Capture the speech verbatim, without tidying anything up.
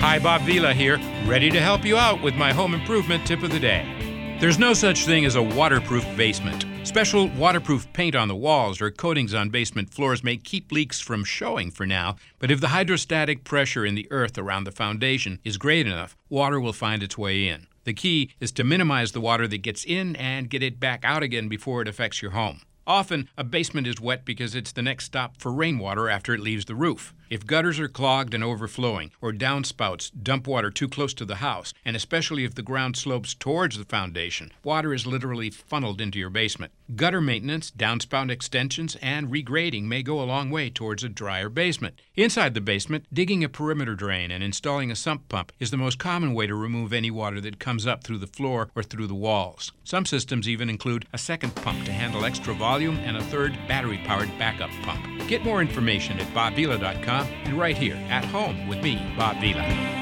Hi, Bob Vila here, ready to help you out with my home improvement tip of the day. There's no such thing as a waterproof basement. Special waterproof paint on the walls or coatings on basement floors may keep leaks from showing for now, but if the hydrostatic pressure in the earth around the foundation is great enough, water will find its way in. The key is to minimize the water that gets in and get it back out again before it affects your home. Often, a basement is wet because it's the next stop for rainwater after it leaves the roof. If gutters are clogged and overflowing, or downspouts dump water too close to the house, and especially if the ground slopes towards the foundation, water is literally funneled into your basement. Gutter maintenance, downspout extensions, and regrading may go a long way towards a drier basement. Inside the basement, digging a perimeter drain and installing a sump pump is the most common way to remove any water that comes up through the floor or through the walls. Some systems even include a second pump to handle extra volume and a third battery-powered backup pump. Get more information at bob vila dot com and right here at home with me, Bob Vila.